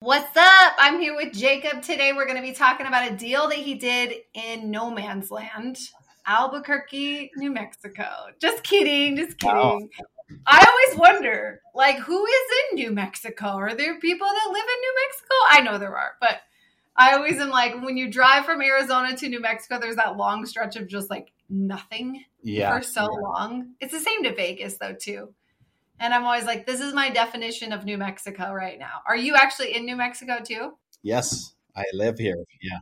What's up? I'm here with Jacob. Today we're going to be talking about a deal that he did in no man's land, Albuquerque, New Mexico. Just kidding. Wow. I always wonder, like, who is in New Mexico? Are there people that live in New Mexico? I know there are, but I always am like, when you drive from Arizona to New Mexico, there's that long stretch of just like nothing for so long. It's the same to Vegas though, too. And I'm always like, this is my definition of New Mexico right now. Are you actually in New Mexico too? Yes, I live here. Yeah.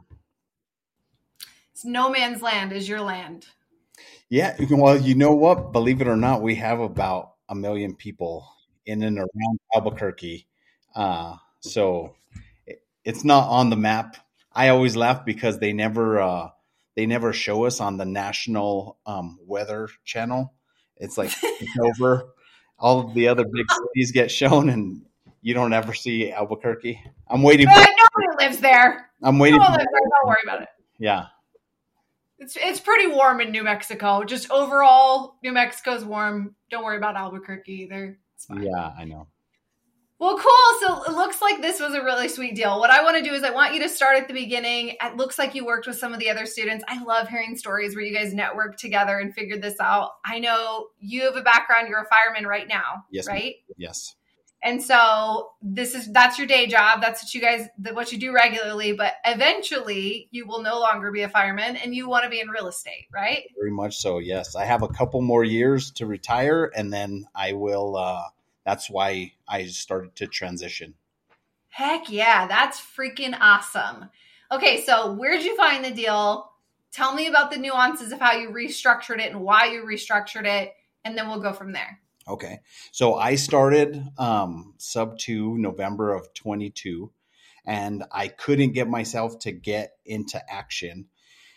It's no man's land is your land. Yeah. Well, you know what? Believe it or not, we have about 1 million people in and around Albuquerque. So it's not on the map. I always laugh because they never show us on the national weather channel. It's like it's over. All of the other big cities get shown, and you don't ever see Albuquerque. I'm waiting. Nobody lives there. I'm waiting. Don't worry about it. Yeah. It's pretty warm in New Mexico. Just overall, New Mexico's warm. Don't worry about Albuquerque either. It's fine. Yeah, I know. Well, cool. So it looks like this was a really sweet deal. What I want to do is I want you to start at the beginning. It looks like you worked with some of the other students. I love hearing stories where you guys networked together and figured this out. I know you have a background. You're a fireman right now, yes, right? Yes. And so that's your day job. That's what you do regularly. But eventually you will no longer be a fireman and you want to be in real estate, right? Very much so. Yes. I have a couple more years to retire and then I will, that's why I started to transition. Heck yeah. That's freaking awesome. Okay. So where'd you find the deal? Tell me about the nuances of how you restructured it and why you restructured it. And then we'll go from there. Okay. So I started sub 2 November of 22 and I couldn't get myself to get into action.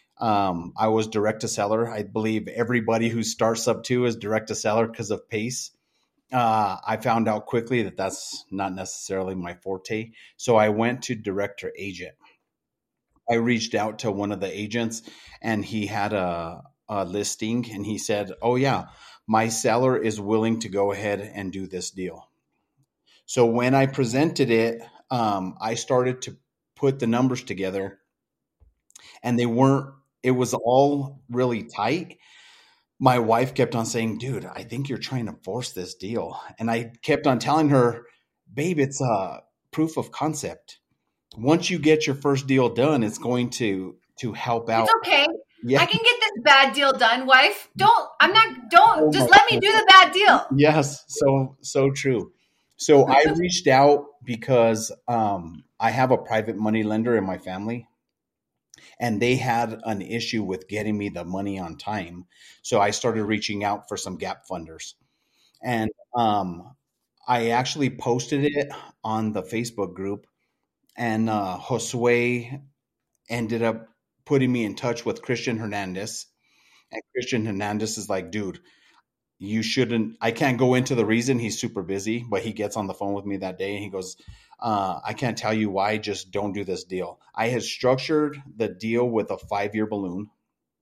I was direct to seller. I believe everybody who starts sub 2 is direct to seller because of pace. I found out quickly that that's not necessarily my forte. So I went to director agent. I reached out to one of the agents and he had a listing and he said, oh yeah, my seller is willing to go ahead and do this deal. So when I presented it, I started to put the numbers together and it was all really tight. My wife kept on saying, dude, I think you're trying to force this deal. And I kept on telling her, babe, it's a proof of concept. Once you get your first deal done, it's going to help out. It's okay. Yeah. I can get this bad deal done, wife. Just let me do the bad deal. Yes. So true. So I reached out because I have a private money lender in my family and they had an issue with getting me the money on time. So I started reaching out for some gap funders and I actually posted it on the Facebook group and Josue ended up putting me in touch with Christian Hernandez. And Christian Hernandez is like, dude, you shouldn't, I can't go into the reason. He's super busy, but he gets on the phone with me that day and he goes, I can't tell you why, just don't do this deal. I had structured the deal with a 5-year balloon.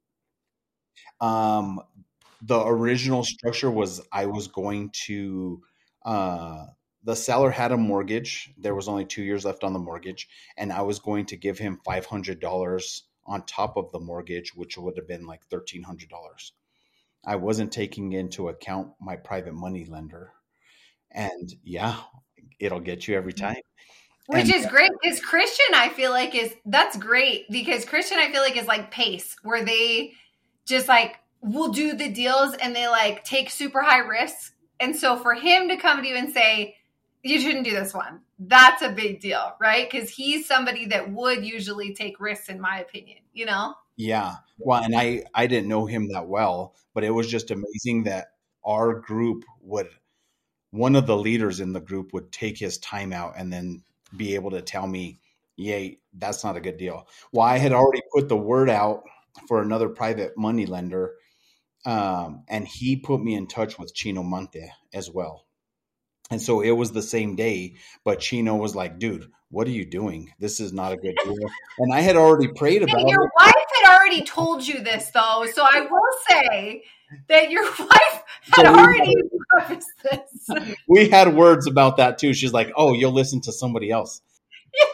The original structure was I was going to, the seller had a mortgage. There was only 2 years left on the mortgage. And I was going to give him $500 on top of the mortgage, which would have been like $1,300. I wasn't taking into account my private money lender. And yeah, it'll get you every time. Which is great because Christian, I feel like that's great because Christian, I feel like is like Pace where they just like will do the deals and they like take super high risks. And so for him to come to you and say, you shouldn't do this one, that's a big deal, right? Because he's somebody that would usually take risks, in my opinion, you know? Yeah. Well, and I didn't know him that well, but it was just amazing that our group one of the leaders in the group would take his time out and then be able to tell me, yay, that's not a good deal. Well, I had already put the word out for another private money lender, and he put me in touch with Chino Monte as well. And so it was the same day, but Chino was like, dude, what are you doing? This is not a good deal. And I had already prayed about it. Your wife had already told you this, though. So I will say that your wife had already prefaced this. We had words about that, too. She's like, oh, you'll listen to somebody else.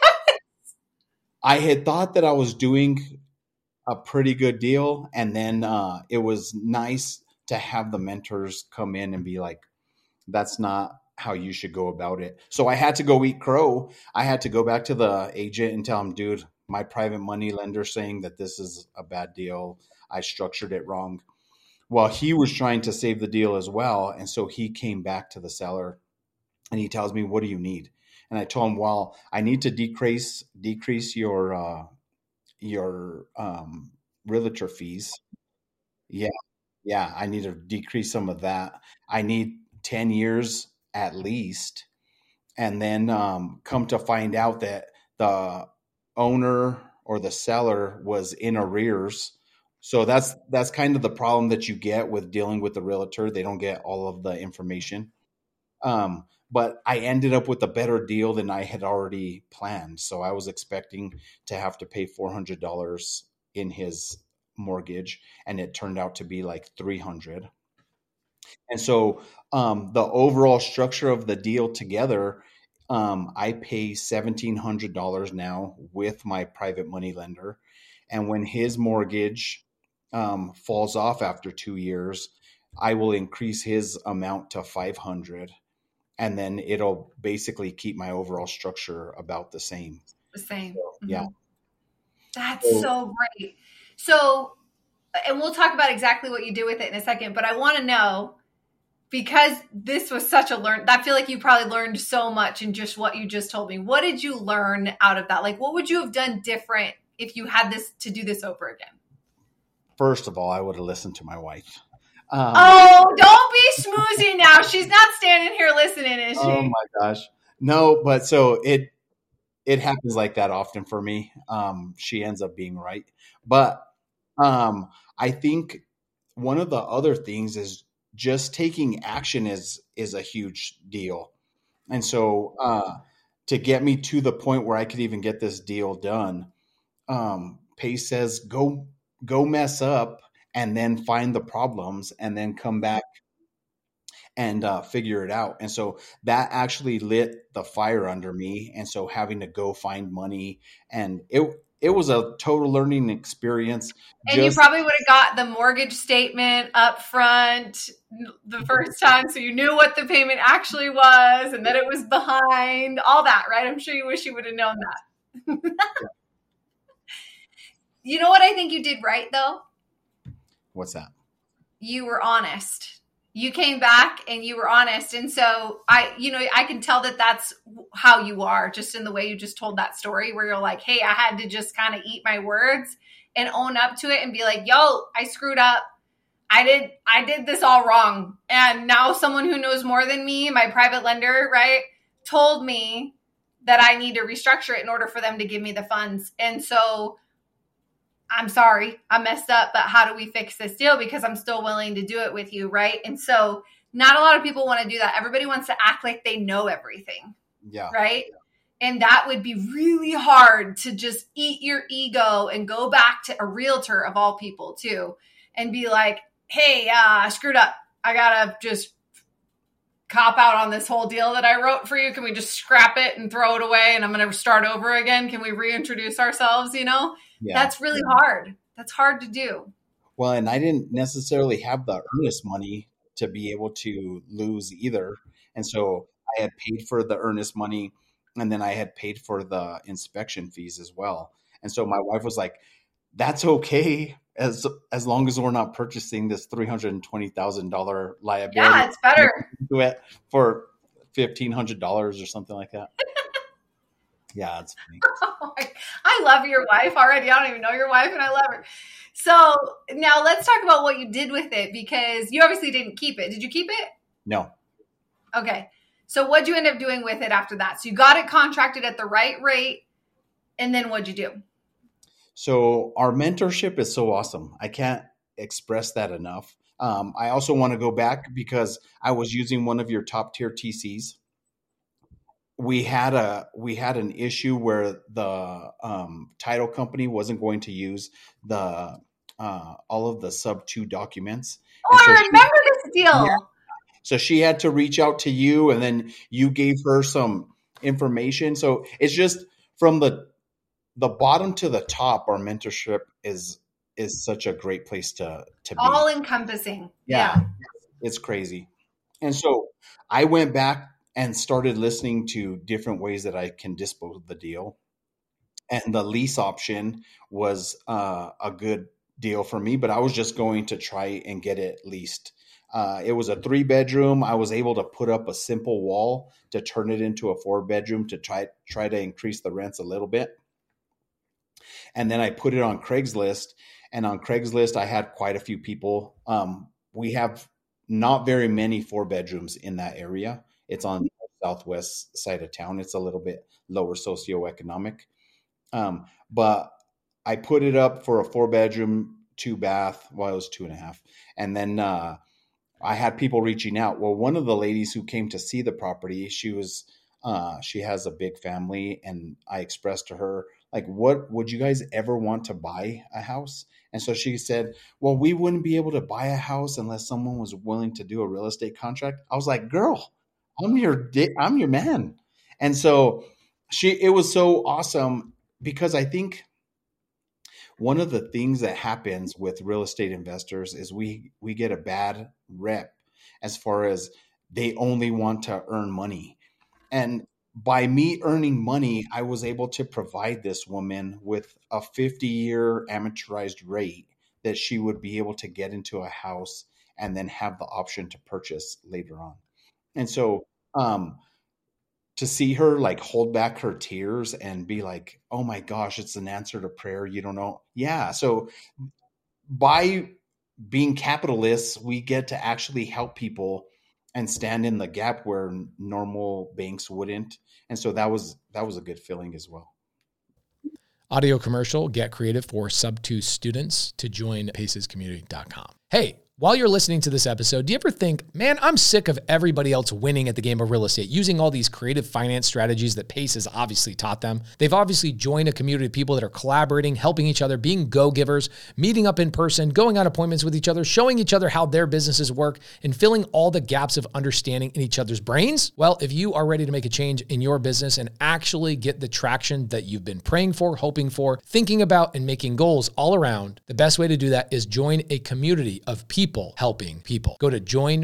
I had thought that I was doing a pretty good deal, and then it was nice to have the mentors come in and be like, that's not how you should go about it. So I had to go eat crow. I had to go back to the agent and tell him, dude, my private money lender saying that this is a bad deal. I structured it wrong. Well, he was trying to save the deal as well. And so he came back to the seller and he tells me, what do you need? And I told him, well, I need to decrease your realtor fees. Yeah. Yeah. I need to decrease some of that. I need 10 years at least. And then come to find out that the owner or the seller was in arrears. So that's kind of the problem that you get with dealing with the realtor. They don't get all of the information. But I ended up with a better deal than I had already planned. So I was expecting to have to pay $400 in his mortgage, and it turned out to be like 300. And so the overall structure of the deal together, I pay $1,700 now with my private money lender. And when his mortgage falls off after 2 years, I will increase his amount to 500, and then it'll basically keep my overall structure about the same. The same. So, yeah. That's so great. So, and we'll talk about exactly what you did with it in a second, but I want to know, because this was such a I feel like you probably learned so much in just what you just told me. What did you learn out of that? Like, what would you have done different if you had to do this over again? First of all, I would have listened to my wife. Oh, don't be schmoozing now. She's not standing here listening, is she? Oh my gosh. No, but so it happens like that often for me. She ends up being right. But I think one of the other things is just taking action is a huge deal. And so to get me to the point where I could even get this deal done, Pace says, go mess up and then find the problems and then come back and figure it out. And so that actually lit the fire under me. And so having to go find money, and it was a total learning experience. And you probably would have got the mortgage statement up front the first time, so you knew what the payment actually was and that it was behind, all that, right? I'm sure you wish you would have known that. Yeah. You know what I think you did right, though? What's that? You were honest. You came back and you were honest. And so I can tell that that's how you are, just in the way you just told that story, where you're like, hey, I had to just kind of eat my words and own up to it and be like, yo, I screwed up. I did this all wrong. And now someone who knows more than me, my private lender, right, told me that I need to restructure it in order for them to give me the funds. And so I'm sorry, I messed up, but how do we fix this deal? Because I'm still willing to do it with you, right? And so not a lot of people want to do that. Everybody wants to act like they know everything. Yeah. Right? Yeah. And that would be really hard to just eat your ego and go back to a realtor of all people too and be like, hey, I screwed up. I got to just cop out on this whole deal that I wrote for you. Can we just scrap it and throw it away and I'm going to start over again? Can we reintroduce ourselves, Yeah. That's really hard. That's hard to do. Well, and I didn't necessarily have the earnest money to be able to lose either. And so I had paid for the earnest money, and then I had paid for the inspection fees as well. And so my wife was like, that's okay as long as we're not purchasing this $320,000 liability. Yeah, it's better. Do it for $1,500 or something like that. Yeah, it's funny. I love your wife already. I don't even know your wife, and I love her. So now let's talk about what you did with it, because you obviously didn't keep it. Did you keep it? No. Okay. So what'd you end up doing with it after that? So you got it contracted at the right rate, and then what'd you do? So our mentorship is so awesome. I can't express that enough. I also want to go back because I was using one of your top tier TCs. We had an issue where the title company wasn't going to use the all of the sub 2 documents. Oh, so I remember this deal. Yeah. So she had to reach out to you, and then you gave her some information. So it's just from the the bottom to the top, our mentorship is such a great place to All be. encompassing. Yeah, it's crazy. And so I went back and started listening to different ways that I can dispose of the deal. And the lease option was a good deal for me, but I was just going to try and get it leased. It was a 3 bedroom. I was able to put up a simple wall to turn it into a 4 bedroom to try to increase the rents a little bit. And then I put it on Craigslist. And on Craigslist, I had quite a few people. We have not very many 4 bedrooms in that area. It's on the southwest side of town. It's a little bit lower socioeconomic. But I put it up for a 4 bedroom, 2 bath. Well, it was 2.5. And then I had people reaching out. Well, one of the ladies who came to see the property, she has a big family, and I expressed to her, like, what would you guys ever want to buy a house? And so she said, well, we wouldn't be able to buy a house unless someone was willing to do a real estate contract. I was like, girl, I'm your man. And so it was so awesome because I think one of the things that happens with real estate investors is we get a bad rep as far as they only want to earn money. And by me earning money, I was able to provide this woman with a 50-year amortized rate that she would be able to get into a house and then have the option to purchase later on. And so to see her like hold back her tears and be like, oh my gosh, it's an answer to prayer. You don't know. Yeah. So by being capitalists, we get to actually help people and stand in the gap where normal banks wouldn't. And so that was a good feeling as well. Audio commercial, get creative for Sub2 students to join pacescommunity.com. Hey, while you're listening to this episode, do you ever think, man, I'm sick of everybody else winning at the game of real estate, using all these creative finance strategies that Pace has obviously taught them? They've obviously joined a community of people that are collaborating, helping each other, being go-givers, meeting up in person, going on appointments with each other, showing each other how their businesses work, and filling all the gaps of understanding in each other's brains. Well, if you are ready to make a change in your business and actually get the traction that you've been praying for, hoping for, thinking about, and making goals all around, the best way to do that is join a community of people helping people. Go to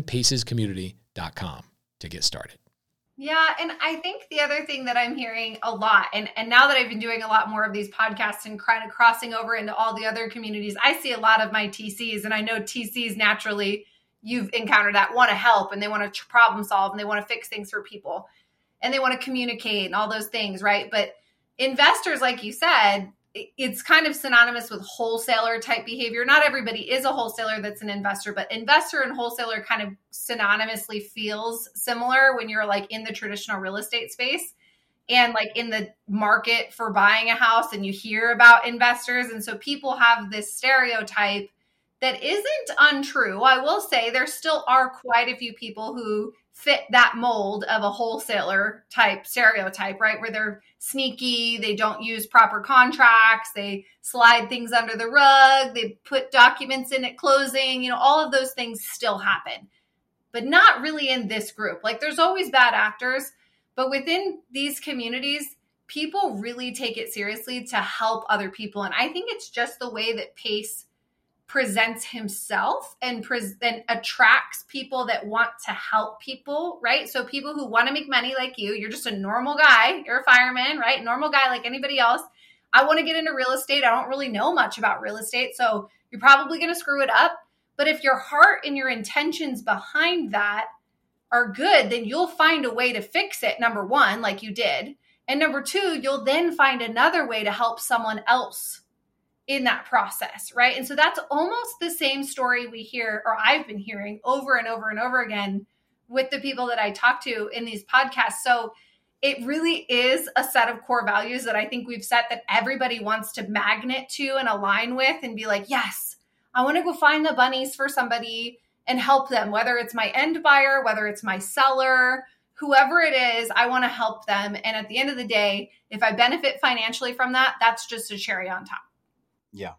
joinpacescommunity.com to get started. Yeah. And I think the other thing that I'm hearing a lot, and now that I've been doing a lot more of these podcasts and kind of crossing over into all the other communities, I see a lot of my TCs, and I know TCs naturally, you've encountered that, want to help, and they want to problem solve, and they want to fix things for people, and they want to communicate and all those things, right? But investors, like you said, it's kind of synonymous with wholesaler type behavior. Not everybody is a wholesaler that's an investor, but investor and wholesaler kind of synonymously feels similar when you're like in the traditional real estate space and like in the market for buying a house, and you hear about investors. And so people have this stereotype that isn't untrue. I will say there still are quite a few people who fit that mold of a wholesaler type stereotype, right? Where they're sneaky, they don't use proper contracts, they slide things under the rug, they put documents in at closing, all of those things still happen, but not really in this group. Like there's always bad actors, but within these communities, people really take it seriously to help other people. And I think it's just the way that Pace presents himself and attracts people that want to help people, right? So people who want to make money like you're just a normal guy, you're a fireman, right? Normal guy like anybody else. I want to get into real estate. I don't really know much about real estate, so you're probably going to screw it up. But if your heart and your intentions behind that are good, then you'll find a way to fix it, number one, like you did. And number two, you'll then find another way to help someone else in that process, right? And so that's almost the same story we hear, or I've been hearing over and over and over again with the people that I talk to in these podcasts. So it really is a set of core values that I think we've set that everybody wants to magnet to and align with and be like, yes, I want to go find the bunnies for somebody and help them, whether it's my end buyer, whether it's my seller, whoever it is, I want to help them. And at the end of the day, if I benefit financially from that, that's just a cherry on top. Yeah.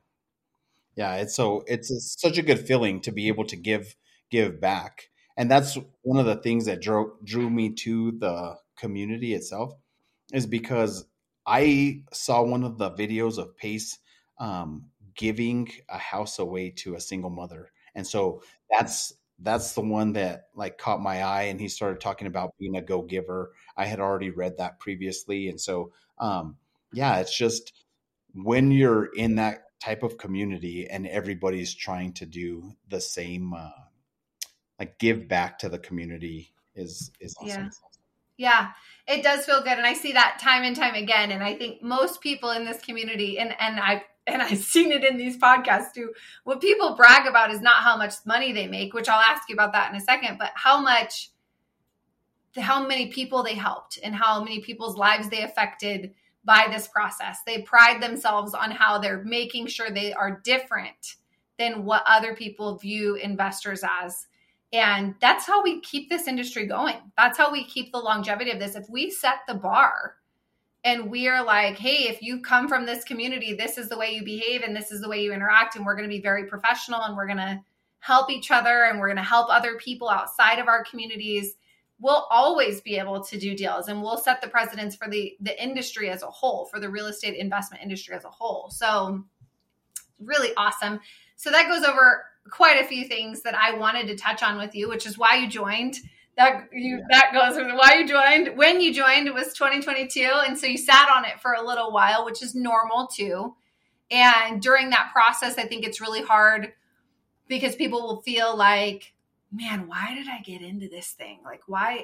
It's such a good feeling to be able to give back. And that's one of the things that drew me to the community itself, is because I saw one of the videos of Pace giving a house away to a single mother. And so that's the one that like caught my eye, and he started talking about being a go-giver. I had already read that previously. And so yeah, it's just when you're in that type of community and everybody's trying to do the same like give back to the community is awesome. Yeah, it does feel good. And I see that time and time again. And I think most people in this community, and I've seen it in these podcasts too, what people brag about is not how much money they make, which I'll ask you about that in a second, but how many people they helped and how many people's lives they affected by this process. They pride themselves on how they're making sure they are different than what other people view investors as. And that's how we keep this industry going. That's how we keep the longevity of this. If we set the bar and we are like, hey, if you come from this community, this is the way you behave and this is the way you interact. And we're going to be very professional and we're going to help each other and we're going to help other people outside of our communities. We'll always be able to do deals, and we'll set the precedents for the industry as a whole, for the real estate investment industry as a whole. So really awesome. So that goes over quite a few things that I wanted to touch on with you, which is why you joined. That goes over why you joined. When you joined, it was 2022. And so you sat on it for a little while, which is normal too. And during that process, I think it's really hard because people will feel like, man, why did I get into this thing? Why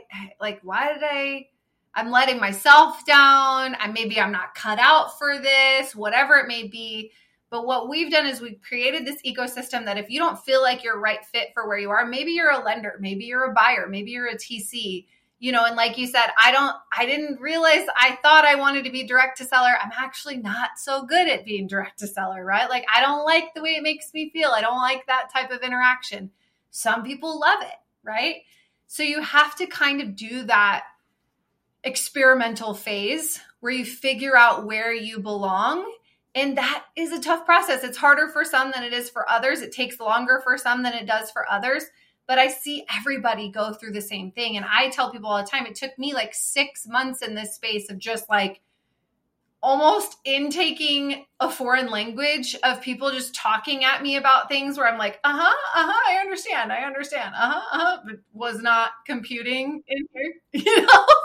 did I'm letting myself down. Maybe I'm not cut out for this, whatever it may be. But what we've done is we've created this ecosystem that if you don't feel like you're right fit for where you are, maybe you're a lender, maybe you're a buyer, maybe you're a TC, and like you said, I didn't realize, I thought I wanted to be direct to seller. I'm actually not so good at being direct to seller, right? Like, I don't like the way it makes me feel. I don't like that type of interaction. Some people love it, right? So you have to kind of do that experimental phase where you figure out where you belong. And that is a tough process. It's harder for some than it is for others. It takes longer for some than it does for others. But I see everybody go through the same thing. And I tell people all the time, it took me like 6 months in this space of just like almost intaking a foreign language of people just talking at me about things where I'm like, I understand, but was not computing in here,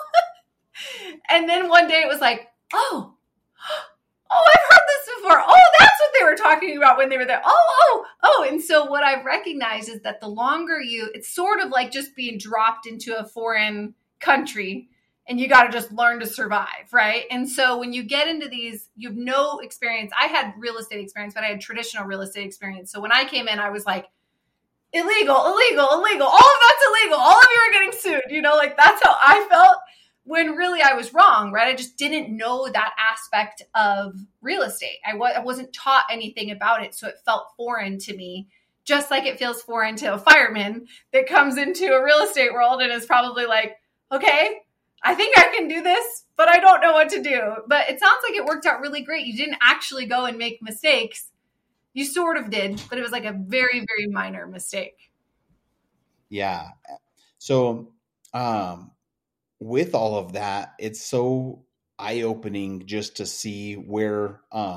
And then one day it was like, oh, I've heard this before. Oh, that's what they were talking about when they were there. Oh. And so what I've recognized is that the longer it's sort of like just being dropped into a foreign country and you got to just learn to survive, right? And so when you get into these, you have no experience. I had real estate experience, but I had traditional real estate experience. So when I came in, I was like, illegal. All of that's illegal. All of you are getting sued. Like that's how I felt. When really I was wrong, right? I just didn't know that aspect of real estate. I wasn't taught anything about it, so it felt foreign to me, just like it feels foreign to a fireman that comes into a real estate world and is probably like, okay, I think I can do this, but I don't know what to do. But it sounds like it worked out really great. You didn't actually go and make mistakes. You sort of did, but it was like a very, very minor mistake. Yeah. So, with all of that, it's so eye-opening just to see where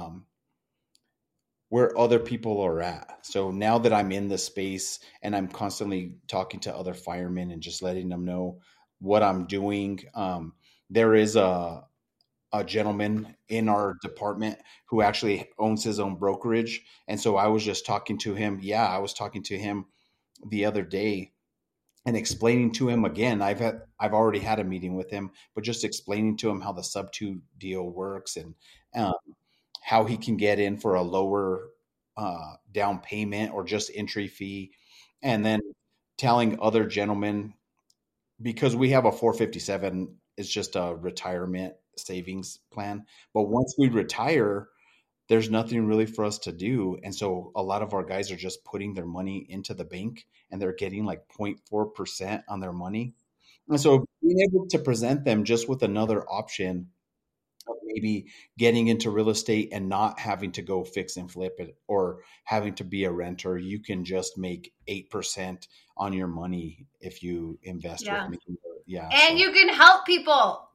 other people are at. So now that I'm in the space and I'm constantly talking to other firemen and just letting them know what I'm doing, there is a gentleman in our department who actually owns his own brokerage. And so I was just talking to him. Yeah, I was talking to him the other day and explaining to him again. I've already had a meeting with him, but just explaining to him how the sub-2 deal works and how he can get in for a lower down payment or just entry fee. And then telling other gentlemen, because we have a 457, it's just a retirement savings plan. But once we retire, there's nothing really for us to do. And so a lot of our guys are just putting their money into the bank and they're getting like 0.4% on their money. And so being able to present them just with another option of maybe getting into real estate and not having to go fix and flip it or having to be a renter, you can just make 8% on your money if you invest with me. Yeah. And you can help people.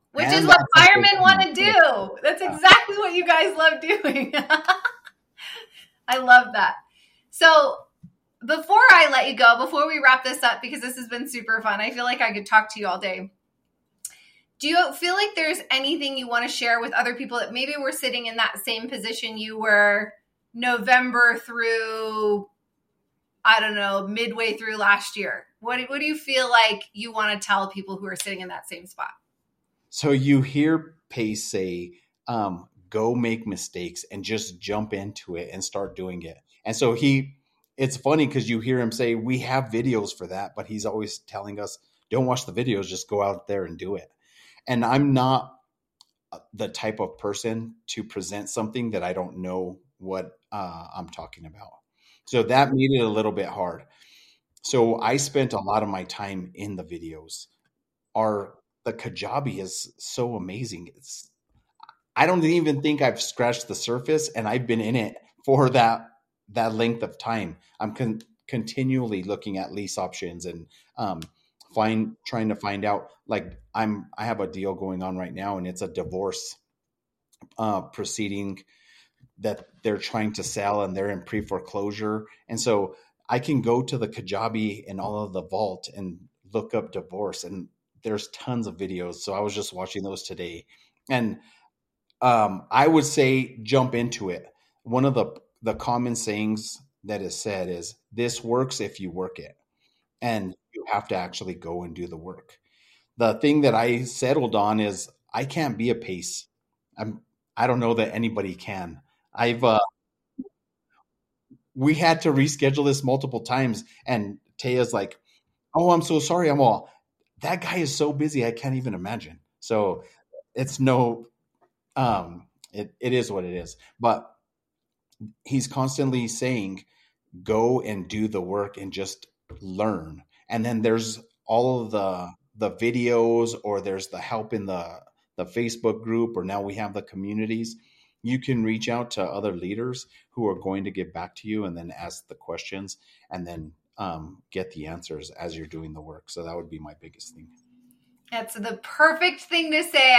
Which And is what that's a firemen want to do. That's exactly what you guys love doing. I love that. So before I let you go, before we wrap this up, because this has been super fun, I feel like I could talk to you all day. Do you feel like there's anything you want to share with other people that maybe were sitting in that same position you were November through, I don't know, midway through last year? What do you feel like you want to tell people who are sitting in that same spot? So you hear Pace say, go make mistakes and just jump into it and start doing it. And so it's funny because you hear him say, we have videos for that, but he's always telling us, don't watch the videos, just go out there and do it. And I'm not the type of person to present something that I don't know what I'm talking about. So that made it a little bit hard. So I spent a lot of my time in the videos. The Kajabi is so amazing. I don't even think I've scratched the surface, and I've been in it for that length of time. I'm continually looking at lease options and trying to find out. Like I have a deal going on right now, and it's a divorce proceeding that they're trying to sell, and they're in pre-foreclosure. And so I can go to the Kajabi and all of the vault and look up divorce, and there's tons of videos. So I was just watching those today, and I would say jump into it. One of the common sayings that is said is, this works if you work it, and you have to actually go and do the work. The thing that I settled on is I can't be a Pace. I don't know that anybody can. We had to reschedule this multiple times, and Taya's like, oh, I'm so sorry. I'm all, that guy is so busy, I can't even imagine. So it's no, it is what it is. But he's constantly saying, go and do the work and just learn. And then there's all of the videos, or there's the help in the Facebook group, or now we have the communities. You can reach out to other leaders who are going to get back to you, and then ask the questions, and then get the answers as you're doing the work. So that would be my biggest thing. That's the perfect thing to say.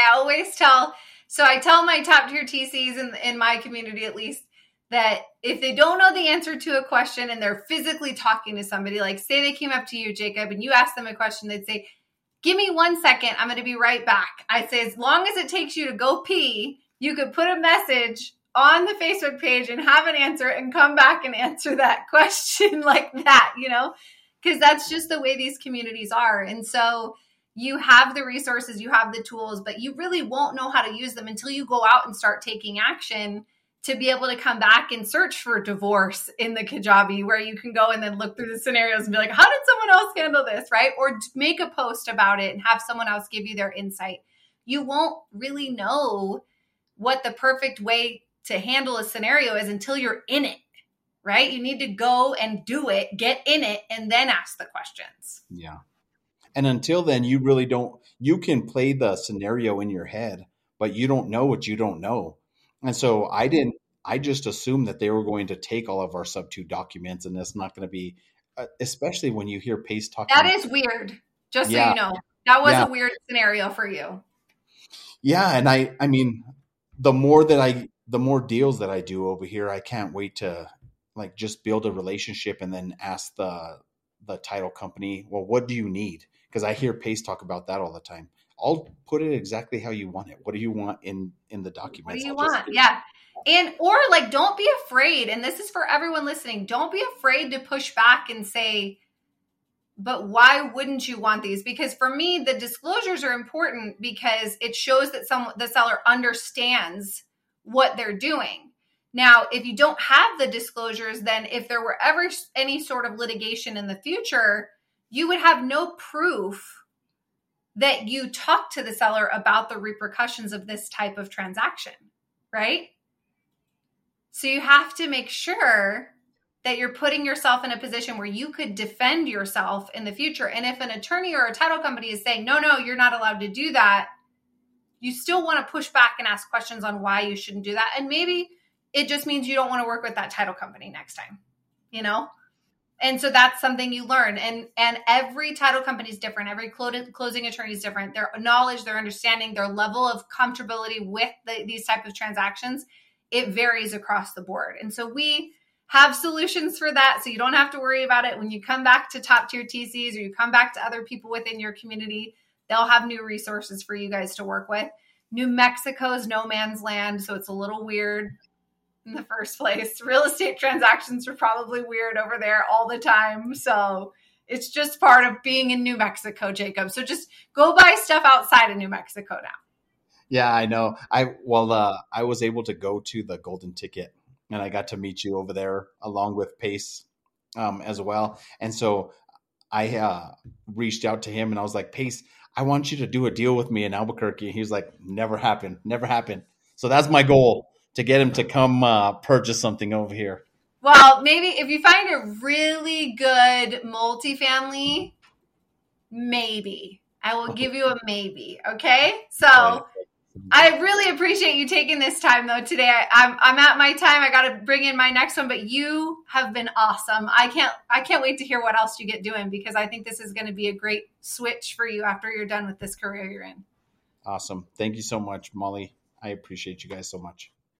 I tell my top tier TCs in my community, at least, that if they don't know the answer to a question and they're physically talking to somebody, like say they came up to you, Jacob, and you asked them a question, they'd say, give me 1 second, I'm going to be right back. I say, as long as it takes you to go pee, you could put a message on the Facebook page and have an answer and come back and answer that question like that, because that's just the way these communities are. And so you have the resources, you have the tools, but you really won't know how to use them until you go out and start taking action to be able to come back and search for divorce in the Kajabi, where you can go and then look through the scenarios and be like, how did someone else handle this, right? Or make a post about it and have someone else give you their insight. You won't really know what the perfect way to handle a scenario is until you're in it, right? You need to go and do it, get in it, and then ask the questions. Yeah. And until then, you really don't, you can play the scenario in your head, but you don't know what you don't know. And so I just assumed that they were going to take all of our sub 2 documents, and it's not going to be, especially when you hear Pace talking. That is weird. Just so you know, that was a weird scenario for you. Yeah. And I mean, the more deals that I do over here, I can't wait to like just build a relationship and then ask the title company, well, what do you need? Because I hear Pace talk about that all the time. I'll put it exactly how you want it. What do you want in the documents? What do you want? Yeah. Or don't be afraid. And this is for everyone listening. Don't be afraid to push back and say, but why wouldn't you want these? Because for me, the disclosures are important because it shows that the seller understands what they're doing. Now, if you don't have the disclosures, then if there were ever any sort of litigation in the future, you would have no proof that you talked to the seller about the repercussions of this type of transaction, right? So you have to make sure that you're putting yourself in a position where you could defend yourself in the future. And if an attorney or a title company is saying, no, you're not allowed to do that, you still want to push back and ask questions on why you shouldn't do that. And maybe it just means you don't want to work with that title company next time, And so that's something you learn. And every title company is different. Every closing attorney is different. Their knowledge, their understanding, their level of comfortability with these type of transactions, it varies across the board. And so we have solutions for that. So you don't have to worry about it. When you come back to top tier TCs or you come back to other people within your community, they'll have new resources for you guys to work with. New Mexico is no man's land. So it's a little weird in the first place. Real estate transactions are probably weird over there all the time. So it's just part of being in New Mexico, Jacob. So just go buy stuff outside of New Mexico now. Yeah, I know. I was able to go to the Golden Ticket, and I got to meet you over there along with Pace as well. And so I reached out to him and I was like, Pace, I want you to do a deal with me in Albuquerque. He was like, never happened. So that's my goal, to get him to come purchase something over here. Well, maybe if you find a really good multifamily, maybe. I will give you a maybe. Okay? So I really appreciate you taking this time, though, today. I'm at my time. I got to bring in my next one, but you have been awesome. I can't wait to hear what else you get doing, because I think this is going to be a great switch for you after you're done with this career you're in. Awesome. Thank you so much, Molly. I appreciate you guys so much.